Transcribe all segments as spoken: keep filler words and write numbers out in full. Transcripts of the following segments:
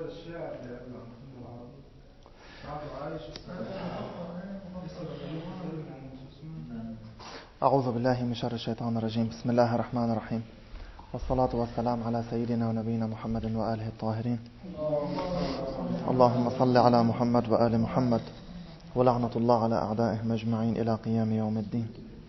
أعوذ بالله من شر الشيطان الرجيم. بسم الله الرحمن الرحيم، والصلاة والسلام على سيدنا ونبينا محمد وآله الطاهرين. اللهم صل على محمد وآل محمد، ولعنة الله على أعدائهم أجمعين إلى قيام يوم الدين.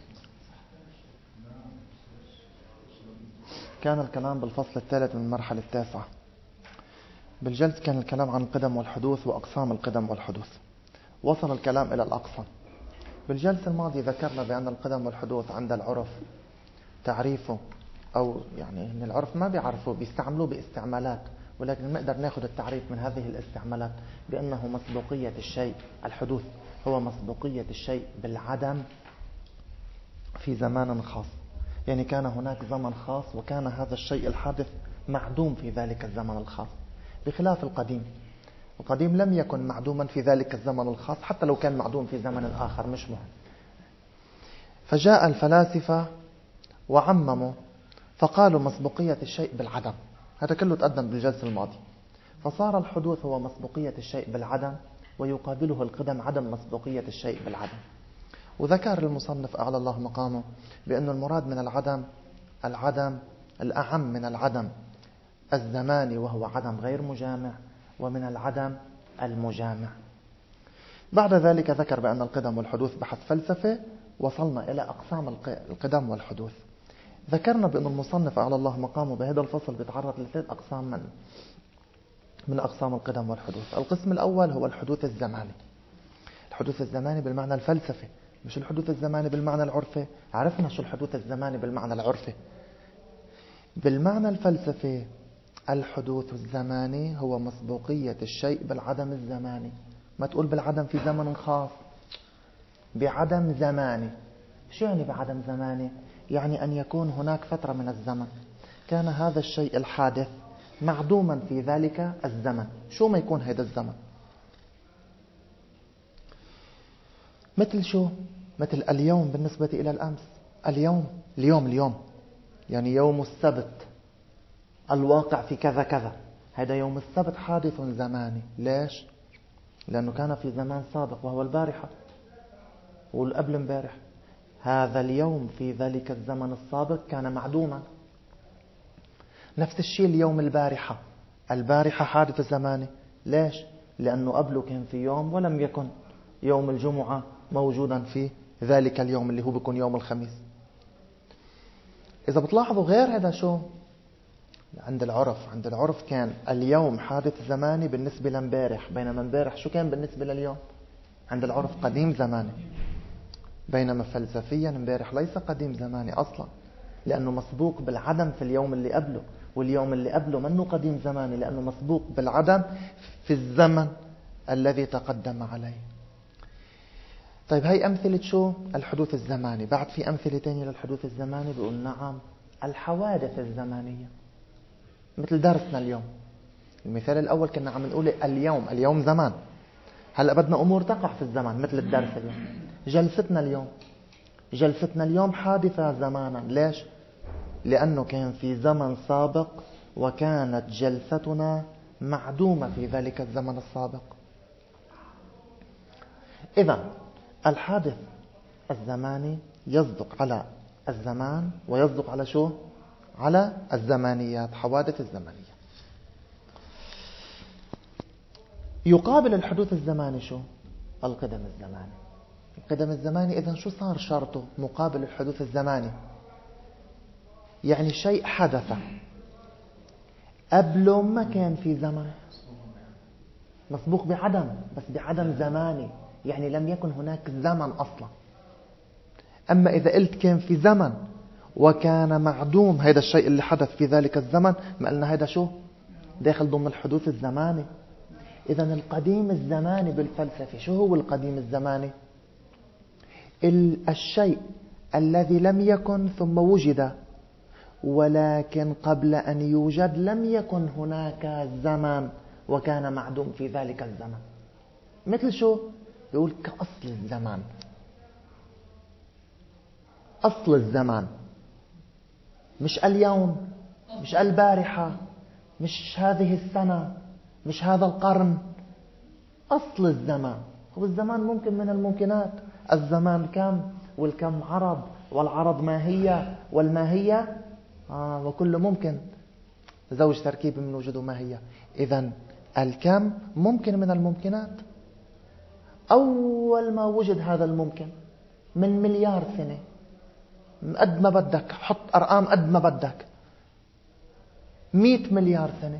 كان الكلام بالفصل الثالث من المرحلة التاسعة. بالجلسة كان الكلام عن القدم والحدوث وأقسام القدم والحدوث. وصل الكلام إلى الأقسام. بالجلسة الماضية ذكرنا بأن القدم والحدوث عند العرف تعريفه، أو يعني إن العرف ما بيعرفه، بيستعملوه باستعمالات، ولكن نقدر ناخذ التعريف من هذه الاستعمالات بأنه مسبوقية الشيء. الحدوث هو مسبوقية الشيء بالعدم في زمان خاص، يعني كان هناك زمن خاص وكان هذا الشيء الحادث معدوم في ذلك الزمن الخاص، بخلاف القديم. القديم لم يكن معدوما في ذلك الزمن الخاص، حتى لو كان معدوم في زمن آخر مش مهم. فجاء الفلاسفة وعمموا فقالوا مسبوقية الشيء بالعدم. هذا كله تقدم بالجلسة الماضية. فصار الحدوث هو مسبوقية الشيء بالعدم، ويقابله القدم عدم مسبوقية الشيء بالعدم. وذكر المصنف أعلى الله مقامه بأن المراد من العدم العدم الأعم من العدم الزماني، وهو عدم غير مجامع، ومن العدم المجامع. بعد ذلك ذكر بأن القدم والحدوث بحث فلسفة. وصلنا إلى أقسام القدم والحدوث. ذكرنا بأن المصنف أعلى الله مقامه بهذا الفصل بيتعرض لثلاث أقسام من من أقسام القدم والحدوث. القسم الأول هو الحدوث الزماني. الحدوث الزماني بالمعنى الفلسفي، مش الحدوث الزماني بالمعنى العرفي. عرفنا شو الحدوث الزماني بالمعنى العرفي. بالمعنى الفلسفي الحدوث الزماني هو مسبوقية الشيء بالعدم الزماني. ما تقول بالعدم في زمن خاص، بعدم زماني. شو يعني بعدم زماني؟ يعني أن يكون هناك فترة من الزمن كان هذا الشيء الحادث معدوما في ذلك الزمن. شو ما يكون هذا الزمن؟ مثل شو؟ مثل اليوم بالنسبة إلى الأمس. اليوم اليوم اليوم يعني يوم السبت، الواقع في كذا كذا. هذا يوم السبت حادث زماني. ليش؟ لأنه كان في زمان سابق وهو البارحة والقبل امبارح. هذا اليوم في ذلك الزمن السابق كان معدوما. نفس الشيء اليوم البارحة. البارحة حادث زماني. ليش؟ لأنه قبله كان في يوم ولم يكن يوم الجمعة موجودا في ذلك اليوم اللي هو بيكون يوم الخميس. إذا بتلاحظوا غير هذا شو عند العرف. عند العرف كان اليوم حادث زماني بالنسبة لامبارح، بينما امبارح شو كان بالنسبة لليوم؟ عند العرف قديم زماني. بينما فلسفيا امبارح ليس قديم زماني أصلا، لأنه مسبوق بالعدم في اليوم اللي قبله، واليوم اللي قبله منه قديم زماني لأنه مسبوق بالعدم في الزمن الذي تقدم عليه. طيب هاي أمثلة شو؟ الحدوث الزماني. بعد في أمثلة تانية للحدوث الزماني. بيقول نعم الحوادث الزمانية، مثل درسنا اليوم. المثال الأول كنا عم نقول اليوم اليوم زمان. هلأ بدنا أمور تقع في الزمان مثل الدرس اليوم. جلستنا اليوم جلستنا اليوم حادثة زمانا. ليش؟ لأنه كان في زمن سابق وكانت جلستنا معدومة في ذلك الزمن السابق. إذن الحادث الزماني يصدق على الزمان ويصدق على شو؟ على الزمانيات، حوادث الزمانية. يقابل الحدوث الزماني شو؟ القدم الزماني. القدم الزماني إذن شو صار شرطه مقابل الحدوث الزماني؟ يعني شيء حدث قبله ما كان في زمن، مسبوق بعدم، بس بعدم زماني، يعني لم يكن هناك زمن أصلا. أما إذا قلت كان في زمن وكان معدوم هذا الشيء اللي حدث في ذلك الزمن، ما قلنا هذا شو؟ داخل ضمن الحدوث الزماني. إذن القديم الزماني بالفلسفة شو هو القديم الزماني؟ الشيء الذي لم يكن ثم وجد، ولكن قبل أن يوجد لم يكن هناك زمن وكان معدوم في ذلك الزمن. مثل شو؟ يقول كأصل الزمان. أصل الزمان مش اليوم، مش البارحة، مش هذه السنة، مش هذا القرن. أصل الزمان هو الزمان ممكن من الممكنات. الزمان كم والكم عرض، والعرض ماهية، والماهية آه وكل ممكن زوج تركيب من وجود ماهية. إذن الكم ممكن من الممكنات. أول ما وجد هذا الممكن من مليار سنة، قد ما بدك حط أرقام قد ما بدك، مئة مليار سنة،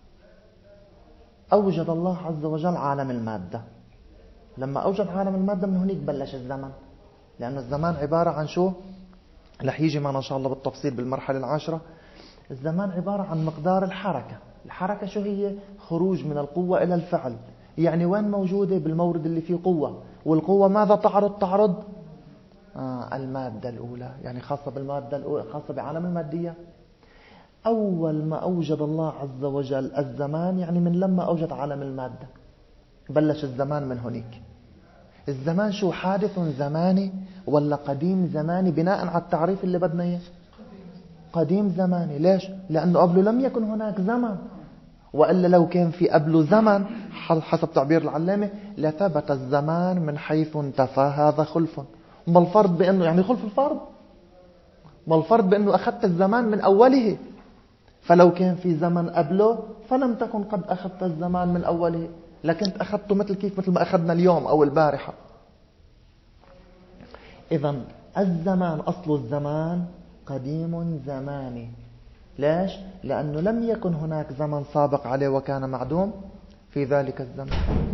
أوجد الله عز وجل عالم المادة. لما أوجد عالم المادة من هناك بلش الزمن. لأن الزمان عبارة عن شو؟ رح يجي معنا إن شاء الله بالتفصيل بالمرحلة العاشرة. الزمان عبارة عن مقدار الحركة. الحركة شو هي؟ خروج من القوة إلى الفعل. يعني وين موجودة؟ بالمورد اللي فيه قوة. والقوة ماذا تعرض؟ تعرض آه المادة الأولى، يعني خاصة بالمادة الأولى، خاصة بعالم المادية. أول ما أوجد الله عز وجل الزمان، يعني من لما أوجد عالم المادة بلش الزمان من هناك. الزمان شو؟ حادث زماني ولا قديم زماني؟ بناء على التعريف اللي بدنا إياه قديم زماني. ليش؟ لأنه قبله لم يكن هناك زمن. وإلا لو كان في قبله زمن حسب تعبير العلامة لثبت الزمان من حيث انتفى هذا خلف. ما الفرض بأنه يعني خلف الفرض؟ ما الفرض بأنه أخذت الزمان من أوله؟ فلو كان في زمن قبله فلم تكن قد أخذت الزمان من أوله، لكن أخذته مثل كيف؟ مثل ما أخذنا اليوم أو البارحة. إذن الزمان أصل الزمان قديم زماني. ليش؟ لأنه لم يكن هناك زمن سابق عليه وكان معدوم في ذلك الزمن.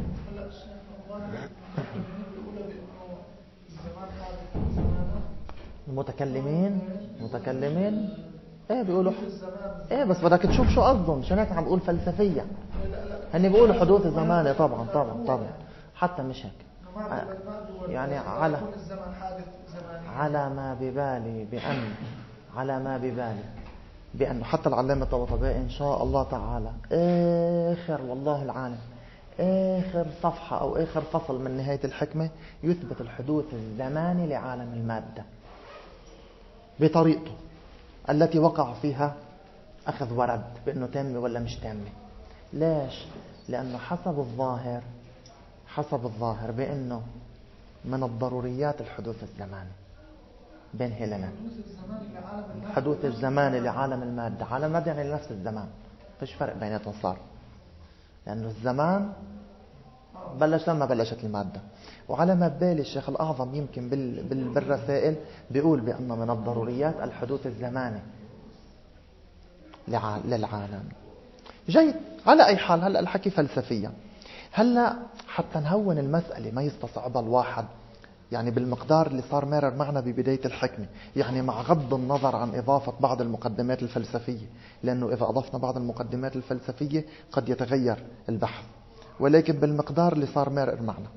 المتكلمين متكلمين ايه بيقولوا ايه، بس بدك تشوف شو قصدهم. مش هيك عم بقول فلسفيا، هني بيقولوا حدوث زماني. طبعا طبعا طبعا حتى مش هيك يعني على على ما ببالي بأن على ما ببالي بأنه حتى العلامة الطباطبائي إن شاء الله تعالى آخر والله العالم آخر صفحة أو آخر فصل من نهاية الحكمة يثبت الحدوث الزماني لعالم المادة بطريقته التي وقع فيها أخذ ورد بأنه تامة ولا مش تامة. ليش؟ لأنه حسب الظاهر حسب الظاهر بأنه من الضروريات الحدوث الزماني بين هيلنا. الحدوث الزماني لعالم المادة. عالم المادة يعني نفس الزمان، فيش فرق بيناتهم صار، لأنه الزمان بلش لما بلشت المادة. وعلى ما بالي الشيخ الأعظم يمكن بالرسائل بيقول بأن من الضروريات الحدوث الزماني للعالم. جيد. على أي حال هلأ الحكي فلسفيا. هلأ حتى نهون المسألة ما يستصعبها الواحد، يعني بالمقدار اللي صار مرر معنا ببداية الحكمة، يعني مع غض النظر عن إضافة بعض المقدمات الفلسفية، لأنه إذا أضفنا بعض المقدمات الفلسفية قد يتغير البحث، ولكن بالمقدار اللي صار مرر معنا.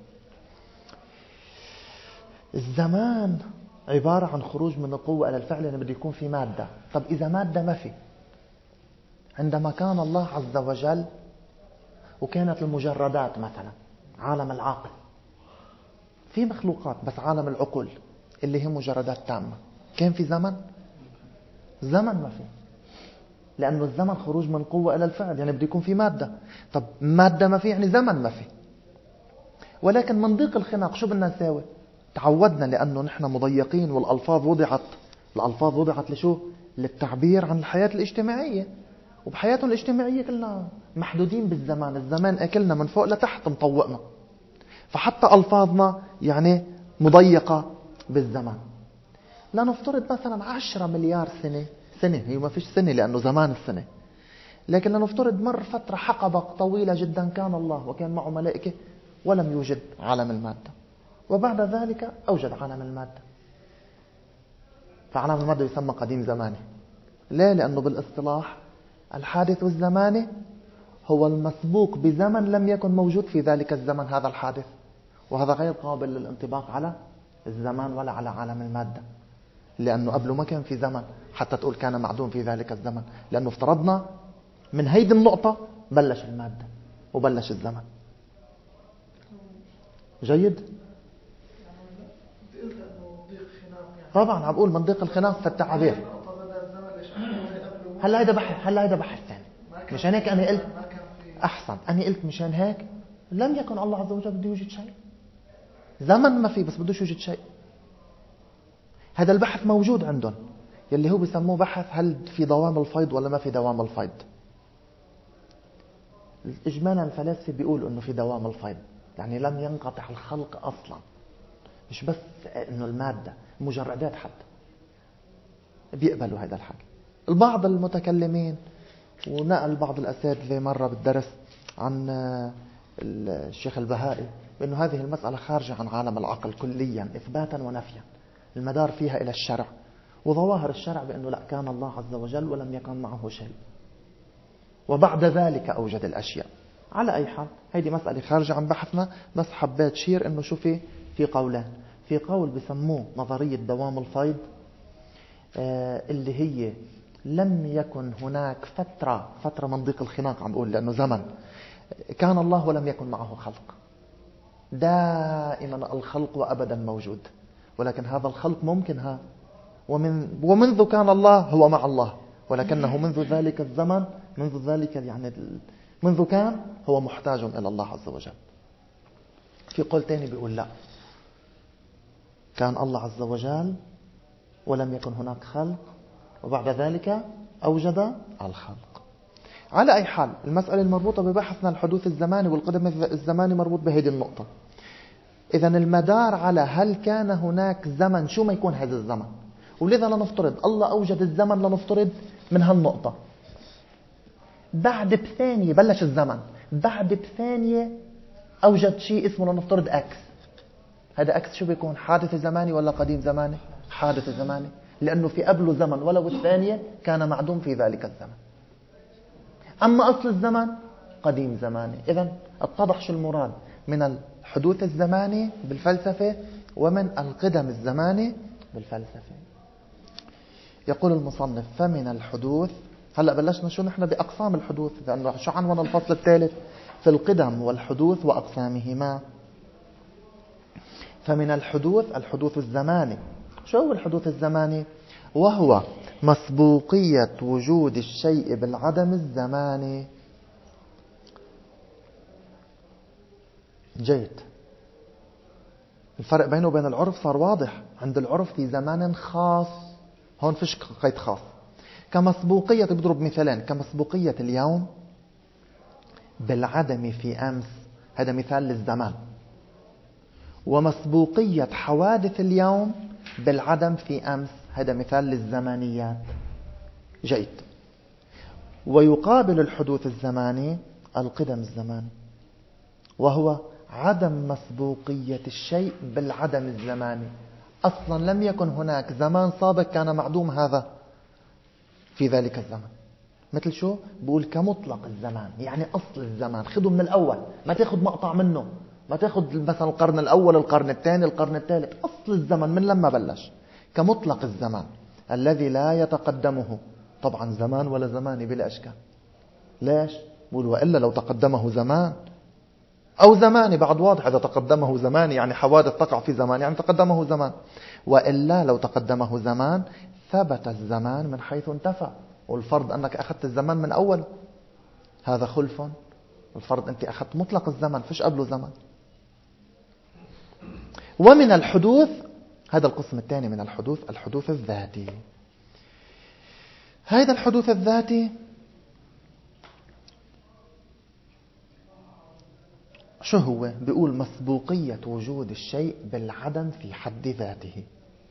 الزمان عبارة عن خروج من القوة إلى الفعل، يعني بده يكون في مادة. طب إذا مادة ما في، عندما كان الله عز وجل وكانت المجردات مثلا عالم العقل، في مخلوقات بس عالم العقول اللي هي مجردات تامة، كان في زمن؟ زمن ما في، لأنه الزمن خروج من قوة إلى الفعل، يعني بده يكون في مادة. طب مادة ما في يعني زمن ما في. ولكن من ضيق الخناق شو بدنا نساوي؟ تعودنا لأنه نحن مضيقين، والألفاظ وضعت الألفاظ وضعت لشو؟ للتعبير عن الحياة الاجتماعية، وبحياتهم الاجتماعية كلنا محدودين بالزمان. الزمان أكلنا من فوق لتحت مطوقنا، فحتى ألفاظنا يعني مضيقة بالزمان. لا نفترض مثلا عشرة مليار سنة سنة هي ما فيش سنة لأنه زمان السنة، لكن لنفترض مر فترة حقبة طويلة جدا كان الله وكان معه ملائكة ولم يوجد عالم المادة، وبعد ذلك أوجد عالم المادة. فعالم المادة يسمى قديم زماني. ليه؟ لأنه بالاصطلاح الحادث الزماني هو المسبوق بزمن لم يكن موجود في ذلك الزمن هذا الحادث، وهذا غير قابل للانطباق على الزمان ولا على عالم المادة، لأنه قبله ما كان في زمن حتى تقول كان معدوم في ذلك الزمن، لأنه افترضنا من هيدي النقطة بلش المادة وبلش الزمن. جيد؟ طبعا عم بقول من ضيق الخناق في التعابير. هلا هيدا بحث هلا هيدا بحث ثاني، مش هيك أنا قلت أحسن أنا قلت مشان هيك لم يكن الله عز وجل بده يوجد شيء. زمن ما في بس بدوش يوجد شيء. هذا البحث موجود عندهم يلي هو بيسموه بحث هل في دوام الفيض ولا ما في دوام الفيض. إجمالا الفلاسفة بيقولوا إنه في دوام الفيض، يعني لم ينقطع الخلق أصلا، مش بس إنه المادة مجردات حتى بيقبلوا هذا الحكي. البعض المتكلمين ونقل بعض الأساتذة مرة بالدرس عن الشيخ البهائي بأنه هذه المسألة خارجة عن عالم العقل كليا إثباتا ونفيا، المدار فيها إلى الشرع وظواهر الشرع بأنه لا، كان الله عز وجل ولم يكن معه شيء وبعد ذلك أوجد الأشياء. على أي حال هذه مسألة خارجة عن بحثنا، بس حبيت شير أنه شو في في قولين. في قول بسموه نظرية دوام الفيض آه اللي هي لم يكن هناك فترة فترة من ضيق الخناق، عم بقول لأنه زمن كان الله ولم يكن معه خلق، دائما الخلق وأبدا موجود، ولكن هذا الخلق ممكن ها ومن ومنذ كان الله هو مع الله، ولكنه منذ ذلك الزمن منذ ذلك يعني منذ كان هو محتاج إلى الله عز وجل. في قول تاني بيقول لا، كان الله عز وجل ولم يكن هناك خلق وبعد ذلك أوجد الخلق. على أي حال المسألة المربوطة ببحثنا الحدوث الزماني والقدم الزماني مربوط بهذه النقطة. إذن المدار على هل كان هناك زمن، شو ما يكون هذا الزمن، ولذا لنفترض الله أوجد الزمن، لنفترض من هالنقطة بعد بثانية بلش الزمن، بعد بثانية أوجد شيء اسمه لنفترض أكس. هذا أكس شو بيكون، حادث زماني ولا قديم زماني؟ حادث زماني، لأنه في قبله زمن ولو الثانية كان معدوم في ذلك الزمن. أما أصل الزمن قديم زماني. إذن اتضح شو المراد من الحدوث الزماني بالفلسفة ومن القدم الزماني بالفلسفة. يقول المصنف فمن الحدوث، هلأ بلشنا شو نحن بأقسام الحدوث، لأنه شو عنوان الفصل الثالث في القدم والحدوث وأقسامهما. فمن الحدوث الحدوث الزماني. شو هو الحدوث الزماني؟ وهو مسبوقية وجود الشيء بالعدم الزماني. جيد. الفرق بينه وبين العرف صار واضح. عند العرف في زمان خاص، هون فيش قيد خاص. كمسبوقية، بضرب مثالين، كمسبوقية اليوم بالعدم في أمس، هذا مثال للزمان، ومسبوقية حوادث اليوم بالعدم في أمس، هذا مثال للزمانيات. جيد. ويقابل الحدوث الزماني القدم الزماني، وهو عدم مسبوقية الشيء بالعدم الزماني. أصلا لم يكن هناك زمان سابق كان معدوم هذا في ذلك الزمن. مثل شو بقول كمطلق الزمان، يعني أصل الزمان خذه من الأول، ما تاخذ مقطع منه، ما تاخذ مثلا القرن الأول القرن الثاني القرن الثالث، أصل الزمن من لما بلش. كمطلق الزمان الذي لا يتقدمه طبعا زمان ولا زماني بلا أشكال. ليش؟ بقول وإلا لو تقدمه زمان أو زماني بعد واضح، إذا تقدمه زماني يعني حوادث تقع في زمان يعني تقدمه زمان، وإلا لو تقدمه زمان ثبت الزمان من حيث انتفى، والفرض أنك أخذت الزمان من أول، هذا خلف. الفرض أنت أخذت مطلق الزمن فيش قبله زمن. ومن الحدوث، هذا القسم الثاني من الحدوث، الحدوث الذاتي. هذا الحدوث الذاتي شو هو؟ بيقول مسبوقية وجود الشيء بالعدم في حد ذاته.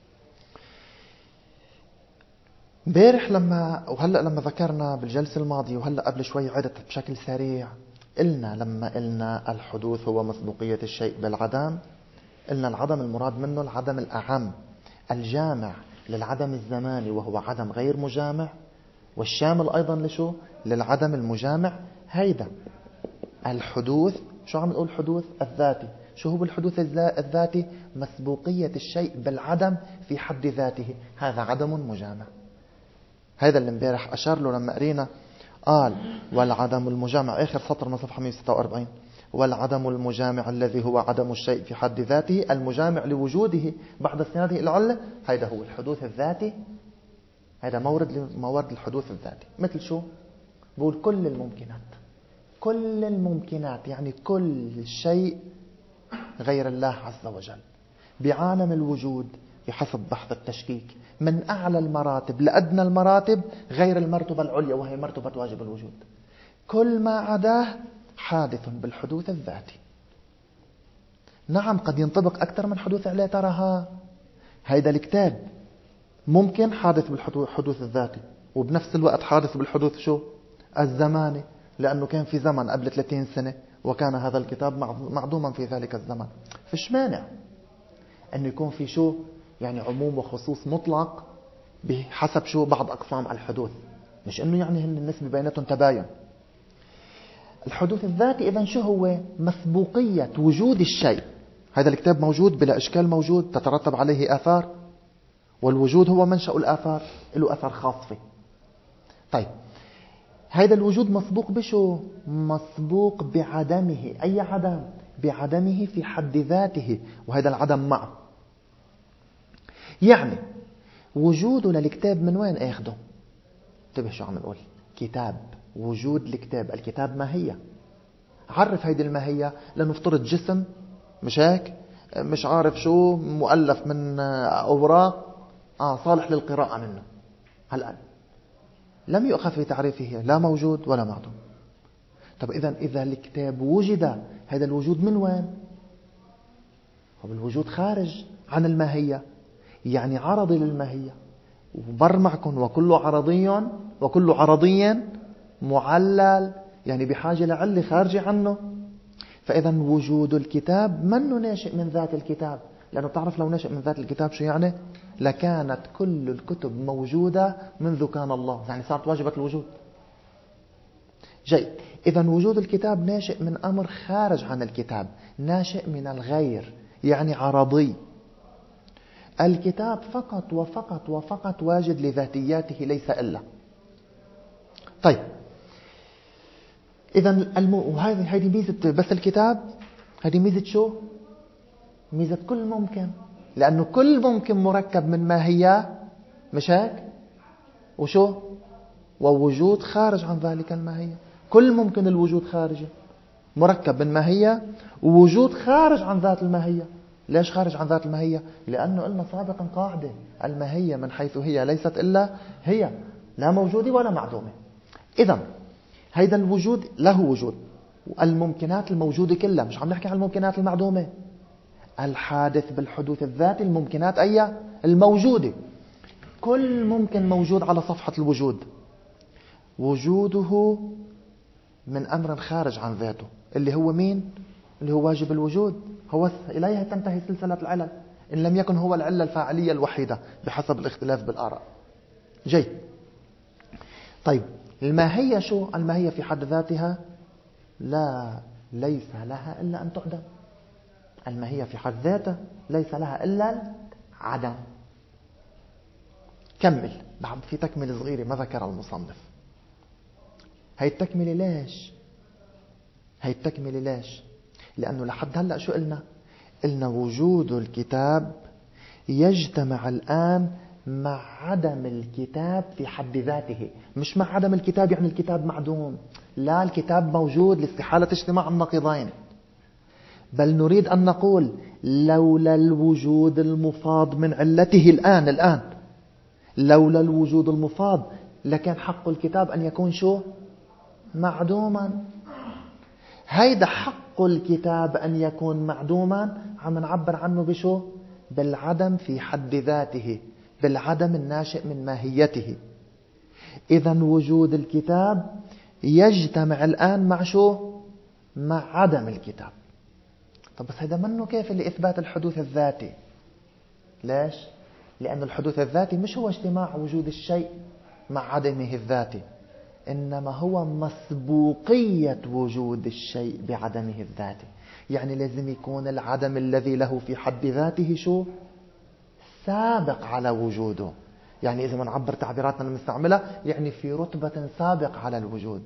امبارح لما وهلأ لما ذكرنا بالجلسة الماضية وهلأ قبل شوي عدت بشكل سريع، قلنا لما قلنا الحدوث هو مسبوقية الشيء بالعدم، قلنا العدم المراد منه العدم الأعم الجامع للعدم الزماني وهو عدم غير مجامع، والشامل أيضا لشو؟ للعدم المجامع. هيدا الحدوث. شو عم نقول؟ حدوث الذاتي. شو هو الحدوث الذاتي؟ مسبوقية الشيء بالعدم في حد ذاته، هذا عدم مجامع. هذا اللي امبارح أشار له لما قرينا قال والعدم المجامع، آخر سطر من صفحة مئة وستة وأربعين، والعدم المجامع الذي هو عدم الشيء في حد ذاته المجامع لوجوده بعد استناده إلى العلة، هذا هو الحدوث الذاتي. هذا مورد موارد الحدوث الذاتي. مثل شو؟ بقول كل الممكنات، كل الممكنات، يعني كل شيء غير الله عز وجل بعالم الوجود بحسب بحث التشكيك من أعلى المراتب لأدنى المراتب غير المرتبة العليا وهي مرتبة واجب الوجود. كل ما عداه حادث بالحدوث الذاتي. نعم قد ينطبق أكثر من حدوث عليه. ترى هيدا الكتاب ممكن حادث بالحدوث الذاتي وبنفس الوقت حادث بالحدوث شو الزماني، لأنه كان في زمن قبل ثلاثين سنة وكان هذا الكتاب معدوما في ذلك الزمن. فيش مانع أنه يكون في شو يعني عموم وخصوص مطلق بحسب شو بعض أقسام الحدوث، مش أنه يعني هن النسبة بيناتهم تباين. الحدوث الذاتي إذن شو هو؟ مسبوقية وجود الشيء. هذا الكتاب موجود بلا إشكال، موجود تترتب عليه آثار، والوجود هو منشأ الآثار، له أثر خاص فيه. طيب هذا الوجود مسبوق بشو؟ مسبوق بعدمه. أي عدم؟ بعدمه في حد ذاته، وهذا العدم معه. يعني وجوده للكتاب من وين اخده؟ انتبه شو عم نقول. كتاب، وجود الكتاب. الكتاب ماهية. عرف هيدي الماهية. لنفترض جسم، مش هيك؟ مش عارف شو، مؤلف من أوراق آه صالح للقراءة منه. هلأ لم يؤخذ في تعريفه لا موجود ولا معدوم. طب إذن إذا الكتاب وجد، هذا الوجود من وين؟ هو الوجود خارج عن الماهية، يعني عرضي للماهية. وبر معكم وكل عرضي وكل عرضي معلل، يعني بحاجة لعلة خارجة عنه. فإذا وجود الكتاب منه ناشئ من ذات الكتاب، لأنه تعرف لو ناشئ من ذات الكتاب شو يعني؟ لكانت كل الكتب موجودة منذ كان الله، يعني صارت واجبة الوجود. جيد. إذا وجود الكتاب ناشئ من أمر خارج عن الكتاب، ناشئ من الغير، يعني عرضي. الكتاب فقط وفقط وفقط واجد لذاتياته ليس إلا. طيب إذا المو... وهذه هذه ميزة بس الكتاب. هذه ميزة شو؟ ميزة كل ممكن، لأنه كل ممكن مركب من ماهية، مش هيك؟ وشو؟ ووجود خارج عن ذلك الماهية. كل ممكن الوجود خارجي مركب من ماهية ووجود خارج عن ذات الماهية. ليش خارج عن ذات الماهية؟ لأنه قلنا سابقا قاعدة: الماهية من حيث هي ليست إلا هي، لا موجودة ولا معدومة. إذن هيدا الوجود له وجود، والممكنات الموجودة كلها، مش عم نحكي عن الممكنات المعدومة، الحادث بالحدوث الذاتي، الممكنات أي الموجودة. كل ممكن موجود على صفحة الوجود، وجوده من أمر خارج عن ذاته، اللي هو مين؟ اللي هو واجب الوجود. هو إليها تنتهي سلسلة العلل، إن لم يكن هو العلة الفاعلية الوحيدة بحسب الاختلاف بالآراء. جيد. طيب الماهية شو؟ الماهية في حد ذاتها لا ليس لها إلا أن تعدم. الماهية في حد ذاتها ليس لها إلا عدم. كمل بعد في تكمل صغيرة ما ذكر المصنف. هي التكملة ليش؟ هي التكملة ليش؟ لأنه لحد هلأ شو قلنا؟ قلنا وجود الكتاب يجتمع الآن مع عدم الكتاب في حد ذاته. مش مع عدم الكتاب يعني الكتاب معدوم، لا، الكتاب موجود لاستحالة اجتماع النقيضين. بل نريد أن نقول لولا الوجود المفاض من علته الآن الآن لولا الوجود المفاض لكان حق الكتاب أن يكون شو؟ معدوما. هيدا حق الكتاب أن يكون معدوما عم نعبر عنه بشو؟ بالعدم في حد ذاته، بالعدم الناشئ من ماهيته. إذن وجود الكتاب يجتمع الآن مع شو؟ مع عدم الكتاب. طب بس هذا منه كيف لإثبات الحدوث الذاتي. ليش؟ لأن الحدوث الذاتي مش هو اجتماع وجود الشيء مع عدمه الذاتي، إنما هو مسبوقية وجود الشيء بعدمه الذاتي. يعني لازم يكون العدم الذي له في حد ذاته شو؟ سابق على وجوده. يعني إذا ما نعبر تعبيراتنا المستعملة يعني في رتبة سابق على الوجود.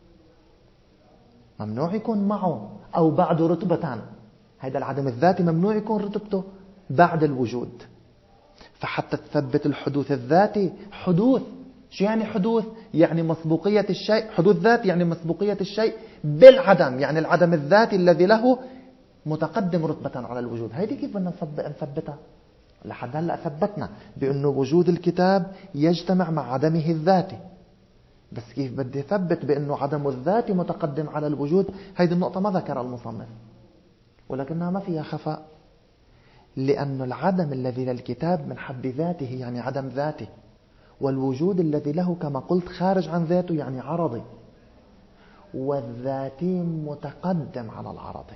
ممنوع يكون معه أو بعد رتبتان. هذا العدم الذاتي ممنوع يكون رتبته بعد الوجود. فحتى تثبت الحدوث الذاتي حدوث شو يعني حدوث؟ يعني مسبوقية الشيء. حدوث ذات يعني مسبوقية الشيء بالعدم، يعني العدم الذاتي الذي له متقدم رتبة على الوجود. هيدي كيف بدنا نثبتها؟ لحد هلأ ثبتنا بأنه وجود الكتاب يجتمع مع عدمه الذاتي، بس كيف بدي ثبت بأنه عدم الذاتي متقدم على الوجود؟ هيدي النقطة ما ذكر المصنف، ولكنها ما فيها خفاء، لأن العدم الذي للكتاب من حد ذاته يعني عدم ذاتي، والوجود الذي له كما قلت خارج عن ذاته يعني عرضي، والذاتي متقدم على العرضي.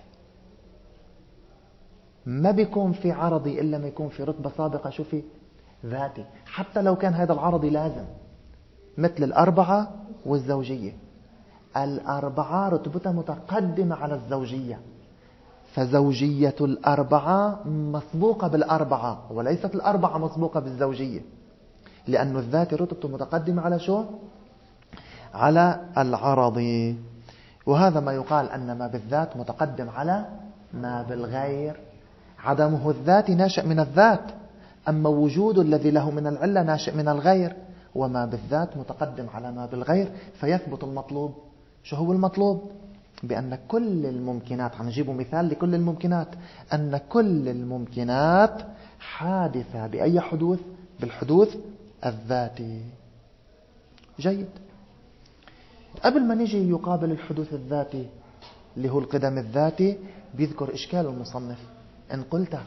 ما بيكون في عرضي إلا ما يكون في رتبة سابقة شو في ذاتي، حتى لو كان هذا العرضي لازم، مثل الأربعة والزوجية. الأربعة رتبتها متقدمة على الزوجية، فزوجية الأربعة مسبوقة بالأربعة، وليست الأربعة مسبوقة بالزوجية، لأن الذات رتبته متقدمة على شو؟ على العرض. وهذا ما يقال أن ما بالذات متقدم على ما بالغير. عدمه الذاتي ناشئ من الذات، أما وجود الذي له من العلة ناشئ من الغير، وما بالذات متقدم على ما بالغير، فيثبت المطلوب. شو هو المطلوب؟ بأن كل الممكنات، عم نجيب مثال لكل الممكنات، أن كل الممكنات حادثة بأي حدوث؟ بالحدوث الذاتي. جيد. قبل ما نجي يقابل الحدوث الذاتي اللي هو القدم الذاتي، بيذكر إشكال المصنف. إن قلت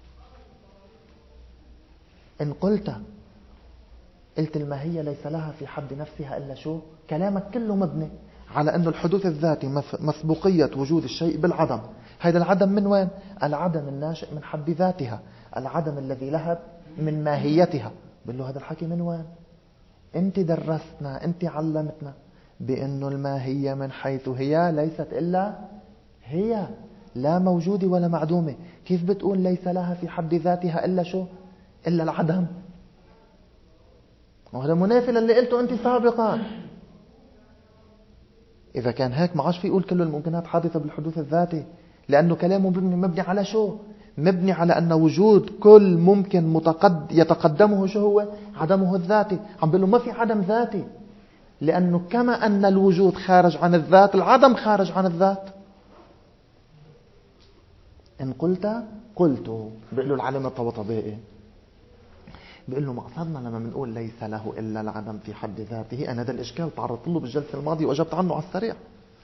إن قلت قلت الماهية ليس لها في حد نفسها إلا شو؟ كلامك كله مبني على أن الحدوث الذاتي مسبوقية وجود الشيء بالعدم. هذا العدم من وين؟ العدم الناشئ من حد ذاتها، العدم الذي لها من ماهيتها. بقول له هذا الحكي من وين؟ أنت درستنا، أنت علمتنا بأن الماهية من حيث هي ليست إلا هي، لا موجودة ولا معدومة. كيف بتقول ليس لها في حد ذاتها إلا شو؟ إلا العدم. وهذا منافي للي قلته أنت سابقا. إذا كان هيك ما عادش في يقول كل الممكنات حادثة بالحدوث الذاتي، لأنه كلامه مبني, مبني على شو؟ مبني على أن وجود كل ممكن متقد يتقدمه شو هو؟ عدمه الذاتي. عم بيقول له ما في عدم ذاتي، لأنه كما أن الوجود خارج عن الذات، العدم خارج عن الذات. إن قلت قلت. بيقول له العلم الطبطبائي، بيقول له مقصدنا لما بنقول ليس له إلا العدم في حد ذاته، أنا هذا الإشكال تعرضت له بالجلسة الماضية وأجبت عنه على السريع.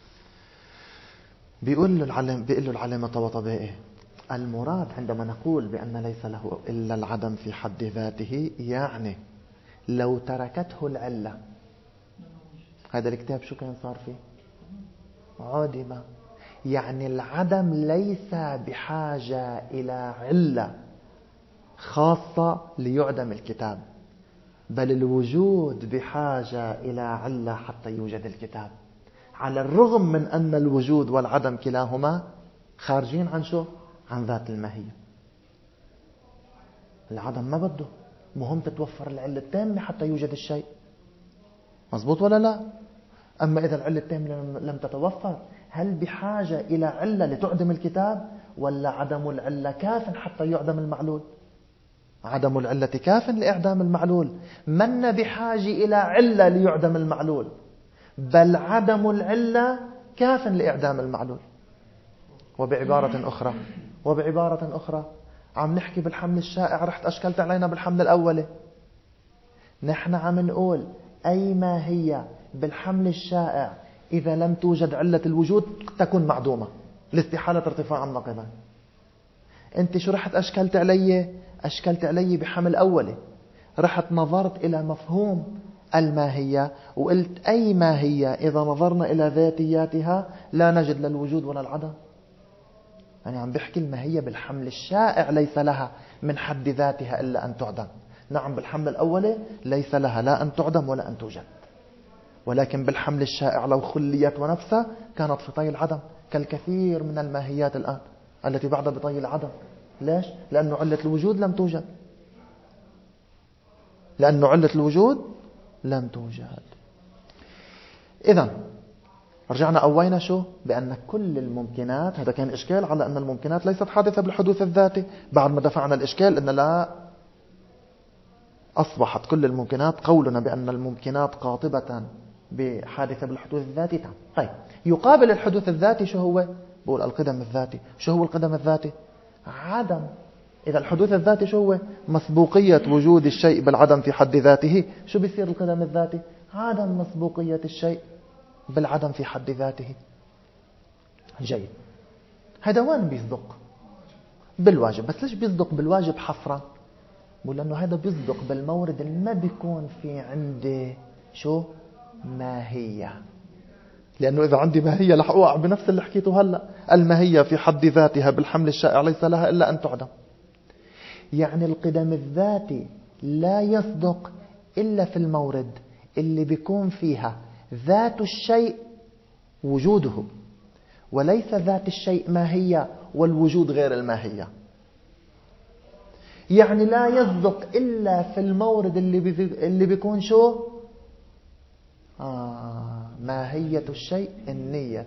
بيقول له العلم بيقول له العلم الطبطبائي المراد عندما نقول بأن ليس له إلا العدم في حد ذاته، يعني لو تركته العلة، هذا الكتاب شو كان صار فيه؟ عدم. يعني العدم ليس بحاجة إلى علة خاصة ليعدم الكتاب، بل الوجود بحاجة إلى علة حتى يوجد الكتاب، على الرغم من أن الوجود والعدم كلاهما خارجين عن شو؟ عن ذات الماهية. العدم ما بده، مهم تتوفر العلة التامة حتى يوجد الشيء، مزبوط ولا لا؟ أما إذا العلة التامة لم تتوفر، هل بحاجة إلى علة لتعدم الكتاب، ولا عدم العلة كاف حتى يعدم المعلول؟ عدم العلة كاف لإعدام المعلول، من بحاجة إلى علة ليعدم المعلول، بل عدم العلة كاف لإعدام المعلول. وبعبارة أخرى وبعبارة أخرى عم نحكي بالحمل الشائع، رحت أشكلت علينا بالحمل الأولي. نحن عم نقول أي ماهية بالحمل الشائع إذا لم توجد علة الوجود تكون معدومة لاستحالة ارتفاع النقيضين. أنت شو رحت أشكلت علي؟ أشكلت علي بحمل أولي، رحت نظرت إلى مفهوم الماهية وقلت أي ماهية إذا نظرنا إلى ذاتياتها لا نجد لا الوجود ولا العدم. يعني عم بحكي الماهية بالحمل الشائع ليس لها من حد ذاتها إلا أن تعدم. نعم بالحمل الأولي ليس لها لا أن تعدم ولا أن توجد، ولكن بالحمل الشائع لو خليت ونفسها كانت في طي العدم، كالكثير من الماهيات الآن التي بعد بطي العدم. ليش؟ لأنه علة الوجود لم توجد، لأنه علة الوجود لم توجد. إذن رجعنا قوينا شو؟ بأن كل الممكنات، هذا كان إشكال على أن الممكنات ليست حادثة بالحدوث الذاتي. بعد ما دفعنا الإشكال أن لا أصبحت كل الممكنات، قولنا بأن الممكنات قاطبة بحادثة بالحدوث الذاتي تام. طيب يقابل الحدوث الذاتي شو هو؟ بقول القدم الذاتي. شو هو القدم الذاتي؟ عدم. إذا الحدوث الذاتي شو هو؟ مسبوقية وجود الشيء بالعدم في حد ذاته. شو بيصير القدم الذاتي؟ عدم مسبوقية الشيء بالعدم في حد ذاته. جيد. هذا وين بيصدق؟ بالواجب. بس ليش بيصدق بالواجب حصرا؟ بقول لأنه هذا بيصدق بالمورد اللي ما بيكون في عندي شو؟ ماهية. لأنه إذا عندي ماهية رح أوقع بنفس اللي حكيته هلأ. الماهية في حد ذاتها بالحمل الشائع ليس لها إلا أن تعدم. يعني القدم الذاتي لا يصدق إلا في المورد اللي بيكون فيها ذات الشيء وجوده، وليس ذات الشيء ماهية والوجود غير الماهية. يعني لا يصدق إلا في المورد اللي بي اللي بيكون شو؟ آه ماهية الشيء النية.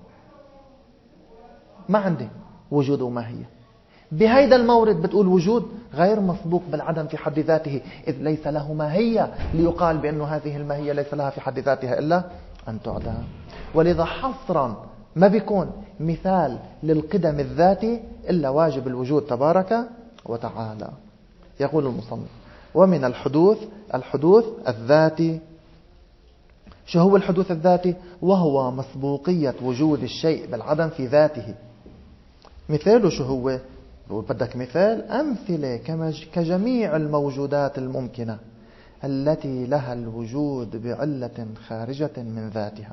ما عندي وجود وماهية. بهيدا المورد بتقول وجود غير مسبوق بالعدم في حد ذاته، إذ ليس له ماهية ليقال بأن هذه الماهية ليس لها في حد ذاتها إلا أن تعدم. ولذا حصرا ما بيكون مثال للقدم الذاتي إلا واجب الوجود تبارك وتعالى. يقول المصنف: ومن الحدوث الحدوث الذاتي. شو هو الحدوث الذاتي؟ وهو مسبوقية وجود الشيء بالعدم في ذاته. مثاله شو هو؟ بدك مثال؟ أمثلة كجميع الموجودات الممكنة التي لها الوجود بعلة خارجة من ذاتها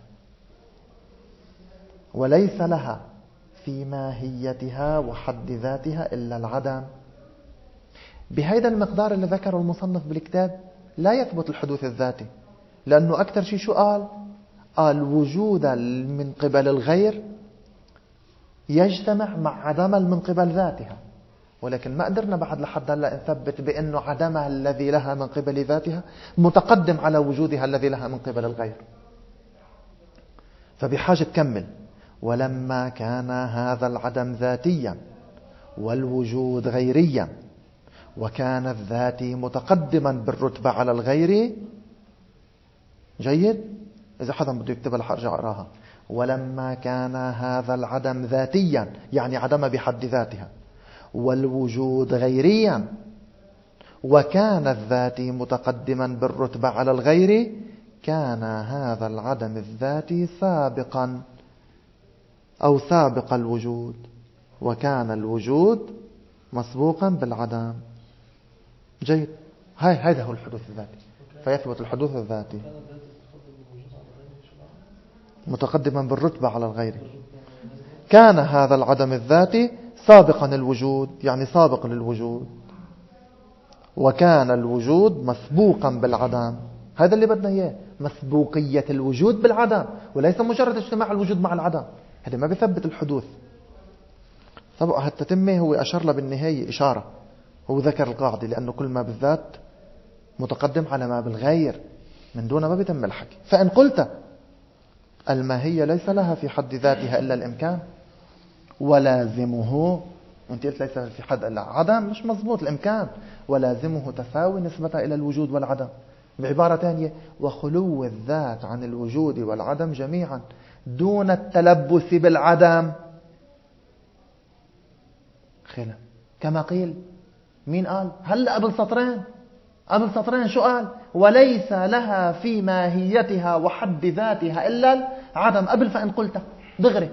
وليس لها في ماهيتها وحد ذاتها إلا العدم. بهذا المقدار اللي ذكره المصنف بالكتاب لا يثبت الحدوث الذاتي، لأنه أكثر شيء شو قال؟ قال وجود من قبل الغير يجتمع مع عدم من قبل ذاتها، ولكن ما قدرنا بعد لحد هلا نثبت بأنه عدمها الذي لها من قبل ذاتها متقدم على وجودها الذي لها من قبل الغير. فبحاجة تكمل: ولما كان هذا العدم ذاتيا والوجود غيريا وكان الذاتي متقدما بالرتبة على الغير. جيد؟ إذا حدا بده يكتبها رح أرجع أقراها. ولما كان هذا العدم ذاتيا يعني عدم بحد ذاتها، والوجود غيريا وكان الذاتي متقدما بالرتبة على الغير، كان هذا العدم الذاتي سابقا أو سابق الوجود، وكان الوجود مسبوقا بالعدم. جيد. هاي هذا هو الحدوث الذاتي. فيثبت الحدوث الذاتي متقدما بالرتبة على الغير. كان هذا العدم الذاتي سابقا الوجود يعني سابق للوجود، وكان الوجود مسبوقا بالعدم. هذا اللي بدنا اياه، مسبوقية الوجود بالعدم، وليس مجرد اجتماع الوجود مع العدم. هذا ما بيثبت الحدوث. طبعا هالتتمة هو أشار له بالنهاية إشارة، هو ذكر القاعدة لأنه كل ما بالذات متقدم على ما بالغير، من دون ما بيتم الحكي. فإن قلت الماهية ليس لها في حد ذاتها إلا الإمكان ولازمه، أنت قلت ليس في حد إلا عدم، مش مضبوط. الإمكان ولازمه تساوي نسبة إلى الوجود والعدم. بعبارة ثانية: وخلو الذات عن الوجود والعدم جميعا دون التلبس بالعدم خلا. كما قيل. مين قال؟ هلأ قبل سطرين قبل سطرين شو قال؟ وليس لها في ماهيتها وحد ذاتها إلا العدم. قبل فإن قلت دغري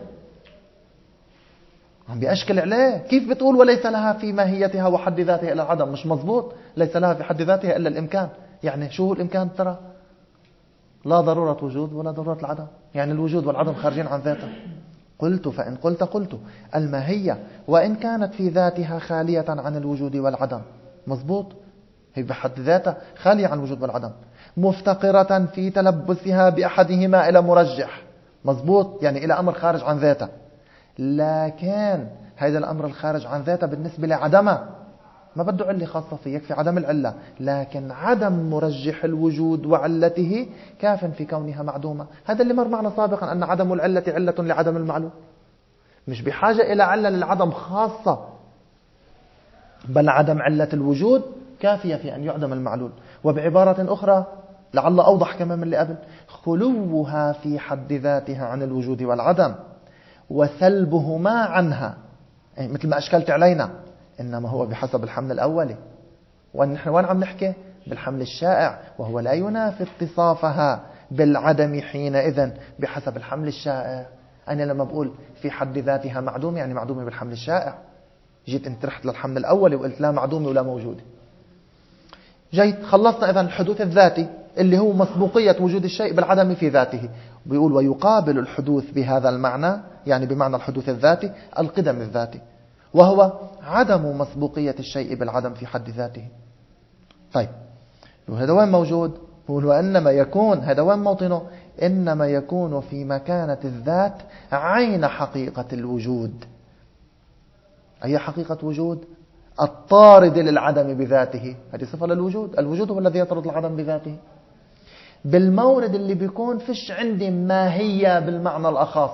عم بيأشكل عليه. كيف بتقول وليس لها في ماهيتها وحد ذاتها إلا العدم؟ مش مزبوط. ليس لها في حد ذاتها إلا الإمكان. يعني شو هو الإمكان؟ ترى لا ضرورة وجود ولا ضرورة العدم، يعني الوجود والعدم خارجين عن ذاته. قلت فإن قلت قلت الماهية وإن كانت في ذاتها خالية عن الوجود والعدم، مزبوط، هي بحد ذاتها خالية عن الوجود والعدم، مفتقرة في تلبسها بأحدهما إلى مرجح، مزبوط، يعني إلى أمر خارج عن ذاته. لكن هذا الأمر الخارج عن ذاته بالنسبة لعدمه ما بده علة خاصة فيه، يكفي عدم العلة. لكن عدم مرجح الوجود وعلته كاف في كونها معدومة. هذا اللي مر معنا سابقا، أن عدم العلة علة لعدم المعلوم، مش بحاجة إلى علة للعدم خاصة، بل عدم علة الوجود كافية في أن يعدم المعلول. وبعبارة أخرى لعل أوضح كمان من اللي قبل، خلوها في حد ذاتها عن الوجود والعدم وسلبهما عنها، مثل ما أشكلت علينا، إنما هو بحسب الحمل الأولي. ونحن وين عم نحكي؟ بالحمل الشائع، وهو لا ينافي اتصافها بالعدم حينئذ بحسب الحمل الشائع. أنا لما بقول في حد ذاتها معدومة يعني معدومة بالحمل الشائع. جيت انت رحت للحمل الأولي وقلت لا معدومة ولا موجودة. جيت خلصنا إذن الحدوث الذاتي اللي هو مسبوقية وجود الشيء بالعدم في ذاته. بيقول ويقابل الحدوث بهذا المعنى، يعني بمعنى الحدوث الذاتي، القدم الذاتي، وهو عدم مسبوقية الشيء بالعدم في حد ذاته. طيب هذا وين موجود؟ بيقول وإنما يكون، هذا وين موطنه؟ إنما يكون في مكانة الذات عين حقيقة الوجود. أي حقيقة وجود؟ الطارد للعدم بذاته. هذه صفة للوجود. الوجود هو الذي يطرد العدم بذاته، بالمورد اللي بيكون فيش عندي ماهية بالمعنى الأخص.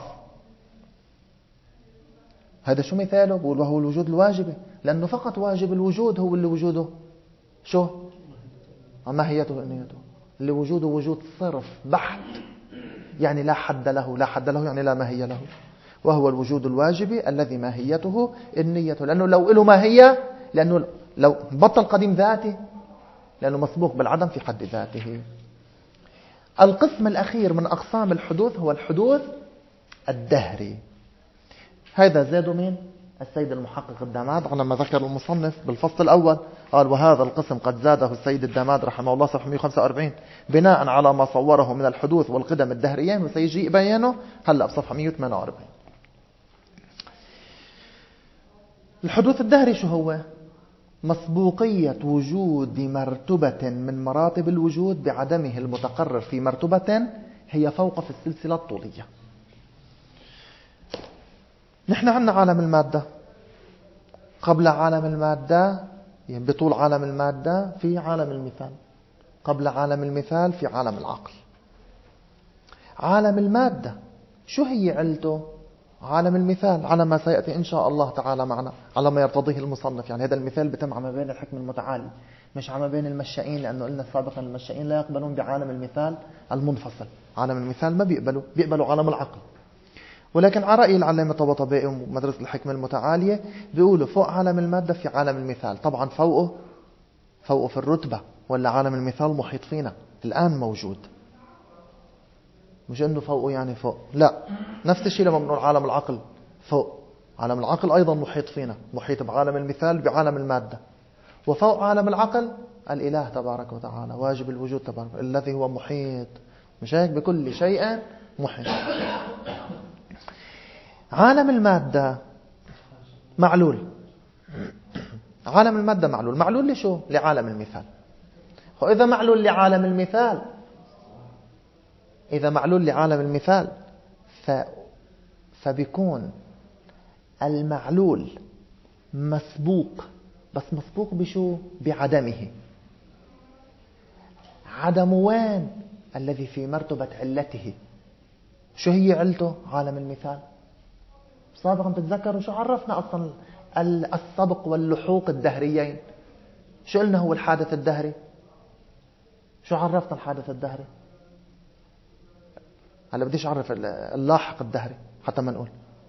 هذا شو مثاله؟ بقول وهو الوجود الواجبي، لأنه فقط واجب الوجود هو اللي وجوده شو؟ ماهيته إنيته، اللي وجوده وجود صرف بحت، يعني لا حد له. لا حد له يعني لا ماهية له. وهو الوجود الواجبي الذي ماهيته النية، لأنه لو له ماهية، لأنه لو بطل قديم ذاته، لأنه مسبوق بالعدم في حد ذاته. القسم الأخير من أقسام الحدوث هو الحدوث الدهري. هذا زاد من السيد المحقق الداماد على ما ذكر المصنف بالفصل الأول. قال وهذا القسم قد زاده السيد الداماد رحمه الله صفحة مئة وخمسة وأربعين بناء على ما صوره من الحدوث والقدم الدهريين، وسيجي بيانه هلأ بصفحة مئة وثمانية وأربعين. الحدوث الدهري شو هو؟ مسبوقية وجود مرتبة من مراتب الوجود بعدمه المتقرر في مرتبة هي فوق في السلسلة الطولية. نحن عندنا عالم المادة، قبل عالم المادة يعني بطول عالم المادة في عالم المثال، قبل عالم المثال في عالم العقل. عالم المادة شو هي علته؟ عالم المثال على ما سيأتي إن شاء الله تعالى معنا، على ما يرتضيه المصنف. يعني هذا المثال بتم عما بين الحكم المتعالي، مش عما بين المشائين، لأنه قلنا سابقا المشائين لا يقبلون بعالم المثال المنفصل. عالم المثال ما بيقبلوا، بيقبلوا عالم العقل. ولكن على رأي العلامة طباطبائي ومدرسة الحكمة المتعالية بيقولوا فوق عالم المادة في عالم المثال. طبعا فوقه فوقه في الرتبة، ولا عالم المثال محيط فينا الآن موجود، مش انه فوقه يعني فوق، لا. نفس الشيء لما بنقول عالم العقل فوق، عالم العقل ايضا محيط فينا، محيط بعالم المثال بعالم المادة. وفوق عالم العقل الإله تبارك وتعالى واجب الوجود تبارك الذي هو محيط، مش هيك؟ بكل شيء محيط. عالم المادة معلول. عالم المادة معلول. معلول لشو؟ لعالم المثال. وإذا معلول لعالم المثال، إذا معلول لعالم المثال ف... فبيكون المعلول مسبوق، بس مسبوق بشو؟ بعدمه. عدم وين؟ الذي في مرتبة علته. شو هي علته؟ عالم المثال. سابقا تتذكروا شو عرفنا أصلا السبق واللحوق الدهريين؟ شو قلنا هو الحادث الدهري؟ شو عرفنا الحادث الدهري؟ هلا بديش أعرف اللاحق الدهري حتى ما نقول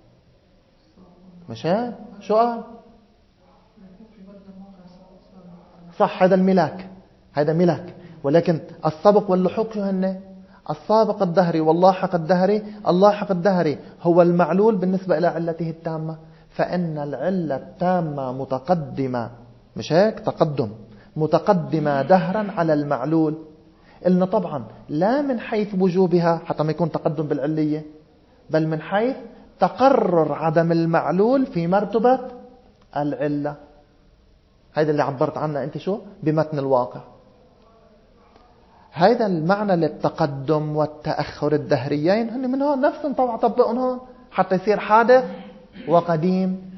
مش هيك؟ شو قال؟ صح، هذا الملاك، هذا ملاك. ولكن السبق واللحوق شو هن؟ السابق الدهري واللاحق الدهري. اللاحق الدهري هو المعلول بالنسبة إلى علته التامة، فإن العلة التامة متقدمة، مش هيك؟ تقدم متقدمة دهرا على المعلول. إلنا طبعا لا من حيث وجوبها حتى ما يكون تقدم بالعلية، بل من حيث تقرر عدم المعلول في مرتبة العلة. هذا اللي عبرت عنه أنت شو؟ بمتن الواقع. هذا المعنى للتقدم والتأخر الدهريين هن من هون نفسهم طبعا طبقون هون حتى يصير حادث وقديم.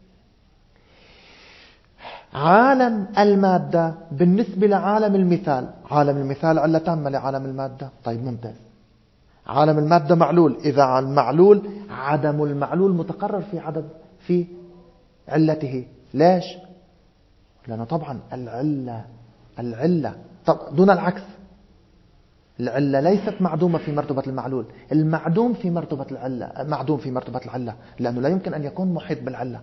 عالم المادة بالنسبة لعالم المثال، عالم المثال علة تامة لعالم المادة. طيب ممتاز. عالم المادة معلول، إذا المعلول عدم المعلول متقرر في عدم في علته. ليش؟ لأنه طبعا العلة العلة طب دون العكس، العلة ليست معدومة في مرتبة المعلول، المعدوم في مرتبة العلة معدوم في مرتبة العلة، لأنه لا يمكن أن يكون محيط بالعلة.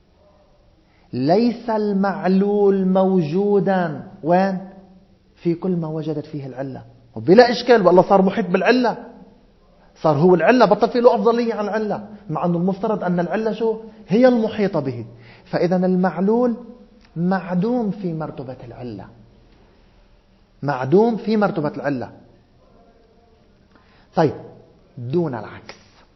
ليس المعلول موجودا وين؟ في كل ما وجدت فيه العلة، وبلا إشكال والله صار محيط بالعلة، صار هو العلة، بطل فيه له أفضلية عن العلة، مع أنه المفترض أن العلة شو هي المحيطة به. فإذا المعلول معدوم في مرتبة العلة، معدوم في مرتبة العلة. طيب دون العكس،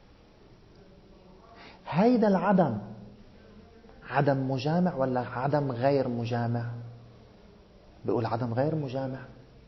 هيدا العدم عدم مجامع ولا عدم غير مجامع؟ بيقول عدم غير مجامع.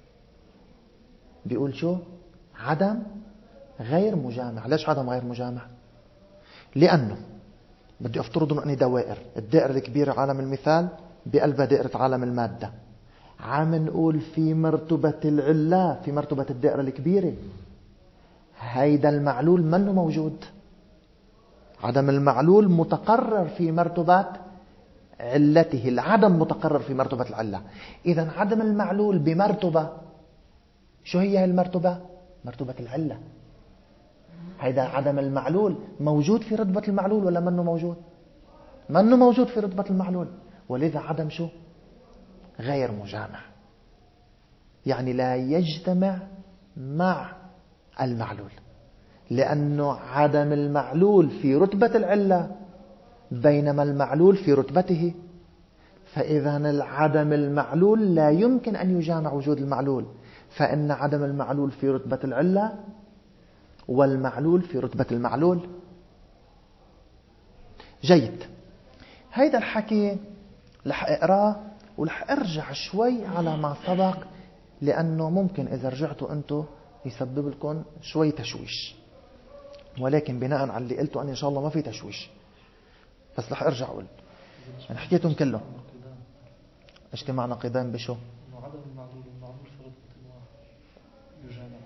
بيقول شو؟ عدم غير مجامع. ليش عدم غير مجامع؟ لأنه بدي أفترض أنه دوائر، الدائرة الكبيرة عالم المثال بقلبها دائرة عالم المادة، عم نقول في مرتبة العلة في مرتبة الدائرة الكبيرة هيدا المعلول منه موجود. عدم المعلول متقرر في مرتبة علته، العدم متقرر في مرتبة العلة. إذن عدم المعلول بمرتبة، شو هي المرتبة؟ مرتبة العلة. هيدا عدم المعلول موجود في رتبة المعلول ولا منه موجود؟ منه موجود في رتبة المعلول، ولذا عدم شو؟ غير مجامع، يعني لا يجتمع مع المعلول، لأنه عدم المعلول في رتبة العلة بينما المعلول في رتبته. فإذا العدم المعلول لا يمكن أن يجامع وجود المعلول، فإن عدم المعلول في رتبة العلة والمعلول في رتبة المعلول. جيد. هيدا الحكي رح اقراه ورح ارجع شوي على ما سبق، لأنه ممكن إذا رجعتوا أنتوا يسبب لكم شوي تشويش، ولكن بناء على اللي قلته أنا إن شاء الله ما في تشويش، بس رح ارجع أقول أنا حكيتهم كلهم. اجتماع نقيضين بشو؟ عدم المعلول والمعلول في رتبة واحد يجامع.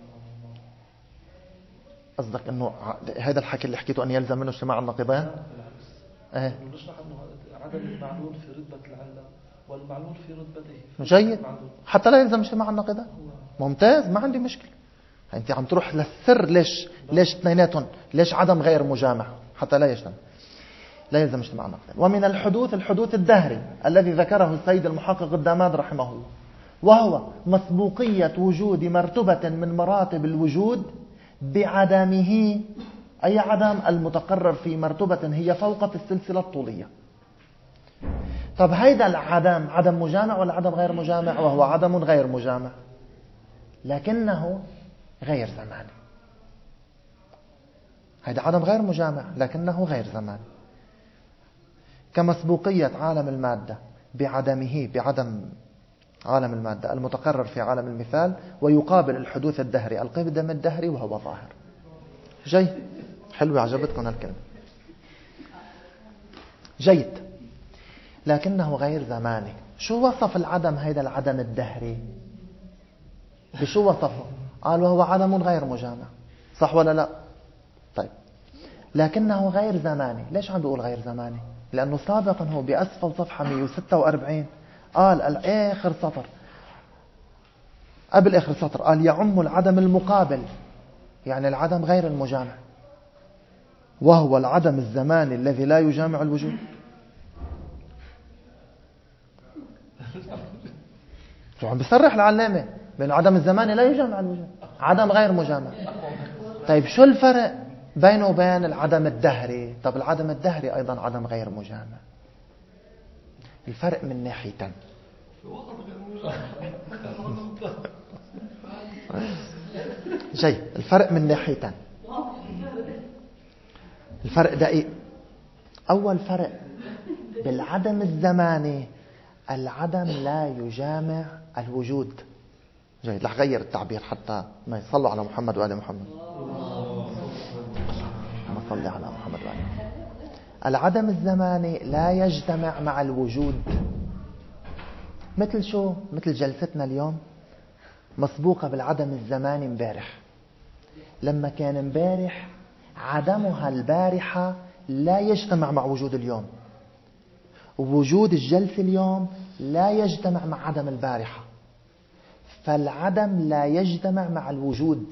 قصدك انه هذا الحكي اللي حكيته ان يلزم منه اجتماع النقيضين؟ لا بالعكس. ايه نشرح انه عدم المعلول في رتبة العلة والمعلول في رتبته. جيد، حتى لا يلزم اجتماع النقيضين. ممتاز، ما عندي مشكلة. انت عم تروح للسر. ليش ليش اثنيناتهم؟ ليش عدم غير مجامع حتى لا يجتمع، لا يلزم اجتماع النقيضين؟ ومن الحدوث الحدوث الدهري الذي ذكره السيد المحقق الداماد رحمه الله، وهو مسبوقية وجود مرتبة من مراتب الوجود بعدمه، أي عدم؟ المتقرر في مرتبة هي فوق في السلسلة الطولية. طب هيدا العدم عدم مجامع ولا عدم غير مجامع؟ وهو عدم غير مجامع لكنه غير زماني. هيدا عدم غير مجامع لكنه غير زماني، كمسبوقية عالم المادة بعدمه، بعدم عالم المادة المتقرر في عالم المثال، ويقابل الحدوث الدهري القدم الدهري وهو ظاهر. جيد، حلوة، عجبتكم هالكلمة. جيد، لكنه غير زماني. شو وصف العدم هيدا العدم الدهري؟ بشو وصفه؟ قال وهو عدم غير مجامع، صح ولا لا؟ طيب، لكنه غير زماني. ليش عم بقول غير زماني؟ لأنه سابقا هو بأسفل صفحة مئة وستة وأربعين قال الآخر سطر، قبل آخر سطر قال يعم العدم المقابل، يعني العدم غير المجامع، وهو العدم الزماني الذي لا يجامع الوجود. شو عم بيصرح العلامة بأن العدم الزماني لا يجامع الوجود، عدم غير مجامع. طيب شو الفرق بينه وبين العدم الدهري؟ طب العدم الدهري أيضا عدم غير مجامع. الفرق من ناحيتين. جاي الفرق من ناحيتين. الفرق دقيق. أول فرق بالعدم الزماني، العدم لا يجامع الوجود. جيد، رح غير التعبير حتى ما يصلوا على محمد وآل محمد. ما صلي على محمد وآل محمد. العدم الزماني لا يجتمع مع الوجود. مثل شو؟ مثل جلستنا اليوم مسبوقة بالعدم الزماني امبارح، لما كان امبارح عدمها البارحة لا يجتمع مع وجود اليوم، ووجود الجلسة اليوم لا يجتمع مع عدم البارحة، فالعدم لا يجتمع مع الوجود.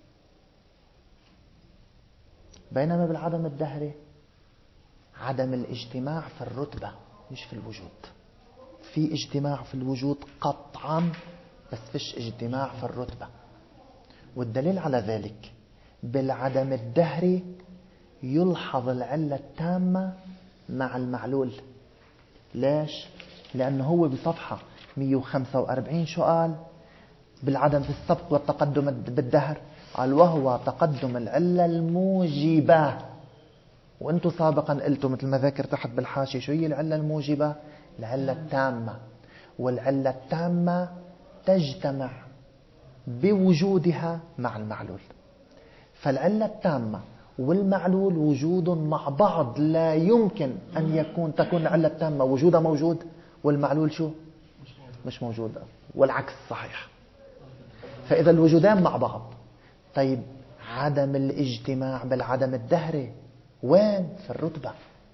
بينما بالعدم الدهري عدم الاجتماع في الرتبة مش في الوجود. في اجتماع في الوجود قطعا، بس فيش اجتماع في الرتبة. والدليل على ذلك بالعدم الدهري يلحظ العلة التامة مع المعلول. ليش؟ لأنه هو بصفحة مئة وخمسة وأربعين شو قال بالعدم في السبق والتقدم بالدهر؟ قال وهو تقدم العلة الموجبة. وانتم سابقا قلتم مثل ما ذكر تحت بالحاشية شو هي العلة الموجبة؟ العلة التامة. والعلة التامة تجتمع بوجودها مع المعلول. فالعلة التامة والمعلول وجود مع بعض، لا يمكن أن يكون تكون العلة التامة وجودها موجود والمعلول شو مش موجود، والعكس صحيح. فإذا الوجودان مع بعض. طيب عدم الاجتماع بالعدم الدهري وين؟ في الرتبة.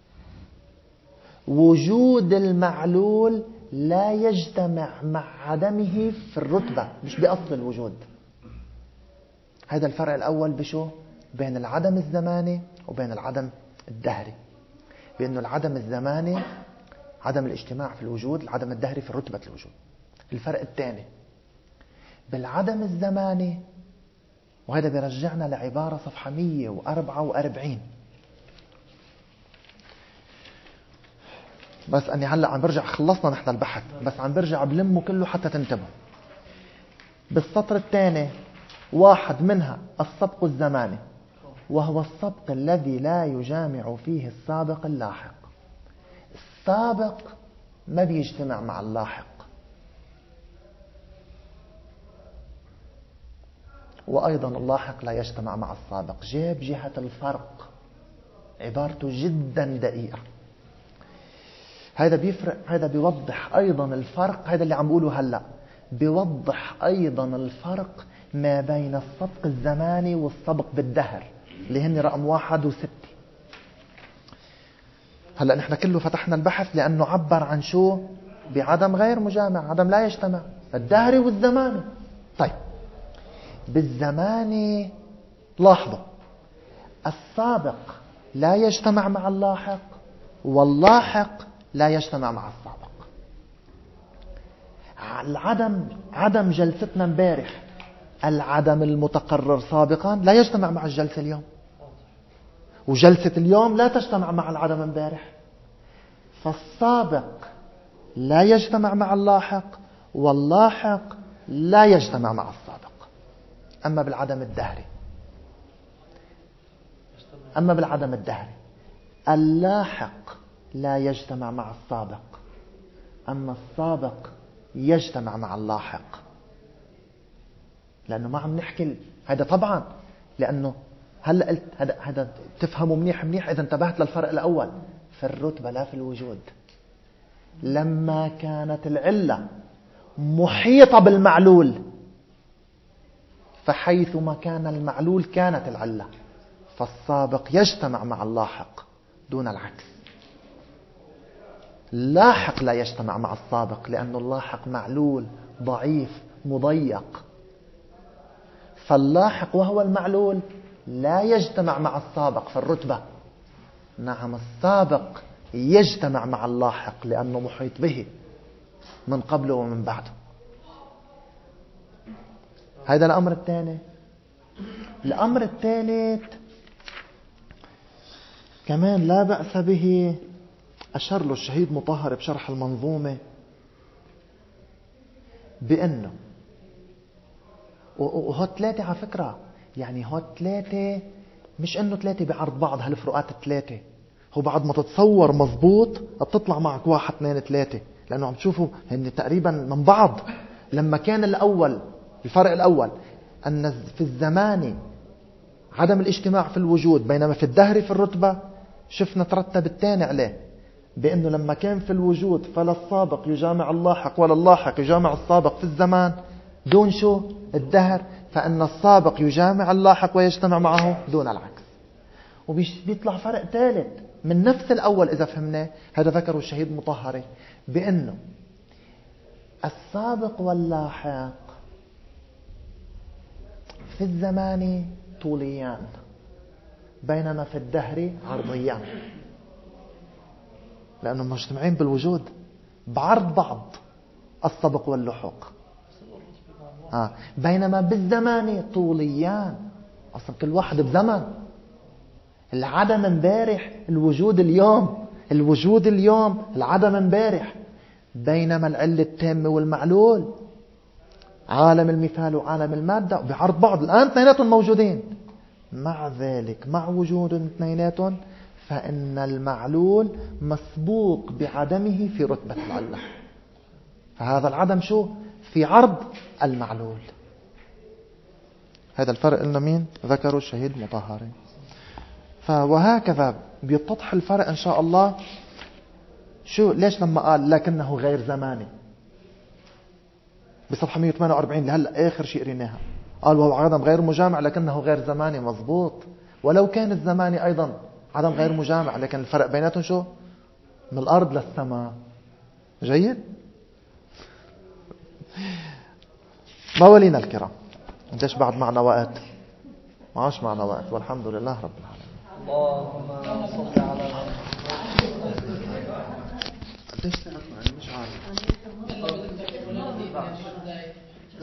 وجود المعلول لا يجتمع مع عدمه في الرتبة، مش بأصل الوجود. هذا الفرق الأول بشو؟ بين العدم الزماني وبين العدم الدهري. بأنه العدم الزماني عدم الاجتماع في الوجود، العدم الدهري في رتبة الوجود. الفرق الثاني بالعدم الزماني، وهذا بيرجعنا لعبارة صفحة مئة وأربعة وأربعين. بس أني هلأ عم برجع، خلصنا نحن البحث بس عم برجع بلمه كله حتى تنتبهوا. بالسطر الثاني واحد منها السبق الزماني، وهو السبق الذي لا يجامع فيه السابق اللاحق. السابق ما بيجتمع مع اللاحق، وأيضا اللاحق لا يجتمع مع السابق. جاب جهة الفرق، عبارته جدا دقيقة. هذا بيفرق، هذا بيوضح أيضا الفرق. هذا اللي عم بقوله هلأ بيوضح أيضا الفرق ما بين السبق الزماني والسبق بالدهر اللي هن رقم واحد وستة. هلأ نحن كله فتحنا البحث لأنه عبر عن شو؟ بعدم غير مجامع، عدم لا يجتمع، الدهري والزماني. طيب بالزماني لاحظوا السابق لا يجتمع مع اللاحق، واللاحق لا يجتمع مع السابق. العدم عدم جلستنا امبارح، العدم المتقرر سابقا لا يجتمع مع الجلسة اليوم، وجلسة اليوم لا تجتمع مع العدم امبارح. فالسابق لا يجتمع مع اللاحق، واللاحق لا يجتمع مع السابق. أما بالعدم الدهري أما بالعدم الدهري اللاحق لا يجتمع مع السابق، أما السابق يجتمع مع اللاحق. لأنه ما عم نحكي هذا طبعا، لأنه هلا قلت هذا هذا تفهموا منيح منيح إذا انتبهت للفرق الأول في الرتبة لا في الوجود. لما كانت العلة محيطة بالمعلول، فحيثما كان المعلول كانت العلة، فالسابق يجتمع مع اللاحق دون العكس. اللاحق لا يجتمع مع السابق لأن اللاحق معلول ضعيف مضيق، فاللاحق وهو المعلول لا يجتمع مع السابق في الرتبة. نعم السابق يجتمع مع اللاحق لأنه محيط به من قبله ومن بعده. هذا الأمر الثاني. الأمر الثالث كمان لا بأس به، أشار له الشهيد مطهر بشرح المنظومة بأنه وهو ثلاثة على فكرة، يعني هو ثلاثة مش أنه ثلاثة بعرض بعض هالفروقات الثلاثة، هو بعد ما تتصور مضبوط بتطلع معك واحد اثنين ثلاثة، لأنه عم تشوفوا هن تقريبا من بعض. لما كان الأول الفرق الأول أن في الزمان عدم الاجتماع في الوجود، بينما في الدهر في الرتبة شفنا ترتب الثاني عليه بأنه لما كان في الوجود فلا السابق يجامع اللاحق ولا اللاحق يجامع السابق في الزمان دون شو؟ الدهر، فأن السابق يجامع اللاحق ويجتمع معه دون العكس. وبيطلع فرق ثالث من نفس الأول إذا فهمناه، هذا ذكره الشهيد مطهري بأنه السابق واللاحق في الزمان طوليان بينما في الدهر عرضيان، لأنهم مجتمعين بالوجود بعرض بعض السبق واللحوق. آه. بينما بالزمان طوليان، أصلا كل واحد بزمن. العدم امبارح، الوجود اليوم، الوجود اليوم، العدم امبارح. بينما العلة التامة والمعلول، عالم المثال وعالم المادة بعرض بعض الآن اثنيناتهم موجودين. مع ذلك مع وجود اثنيناتهم فإن المعلول مسبوق بعدمه في رتبة العلة، فهذا العدم شو؟ في عرض المعلول. هذا الفرق لنا مين ذكروا الشهيد مطهري. وهكذا بيتضح الفرق إن شاء الله. شو ليش لما قال لكنه غير زماني بصفحة مئة وثمانية وأربعين لهلا آخر شيء قريناها، قال وهو عدم غير مجامع لكنه غير زماني. مضبوط، ولو كان الزماني أيضا عدم غير مجامع، لكن الفرق بيناتهم شو؟ من الأرض للسماء. جيد. موالينا الكرام، قديش بعد معنا وقت؟ ما عاش معنا وقت، والحمد لله رب العالمين. اللهم صل على